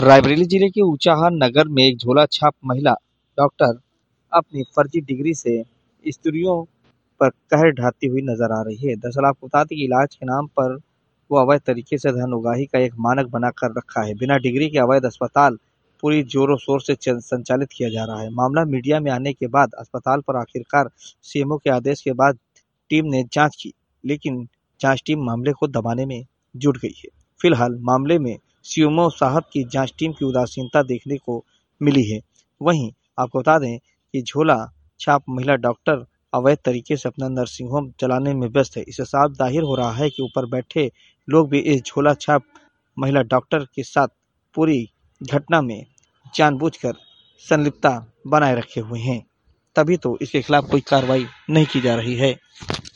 रायबरेली जिले के ऊंचाहार नगर में एक झोला छाप महिला डॉक्टर अपनी फर्जी डिग्री से स्त्रियों पर कहर ढाती हुई नजर आ रही है। दरअसल आपको बता दें कि इलाज के नाम पर वो अवैध तरीके से धन उगाही का एक मानक बनाकर रखा है। बिना डिग्री के अवैध अस्पताल पूरी जोरों शोर से संचालित किया जा रहा है। मामला मीडिया में आने के बाद अस्पताल पर आखिरकार सीएमओ के आदेश के बाद टीम ने जांच की, लेकिन जांच टीम मामले को दबाने में जुट गई है। फिलहाल मामले में सीएमओ साहब की जांच टीम की उदासीनता देखने को मिली है। वहीं आपको बता दें कि झोला छाप महिला डॉक्टर अवैध तरीके से अपना नर्सिंग होम चलाने में व्यस्त है। इससे साफ जाहिर हो रहा है कि ऊपर बैठे लोग भी इस झोला छाप महिला डॉक्टर के साथ पूरी घटना में जानबूझकर संलिप्तता बनाए रखे हुए हैं। तभी तो इसके खिलाफ कोई कार्रवाई नहीं की जा रही है।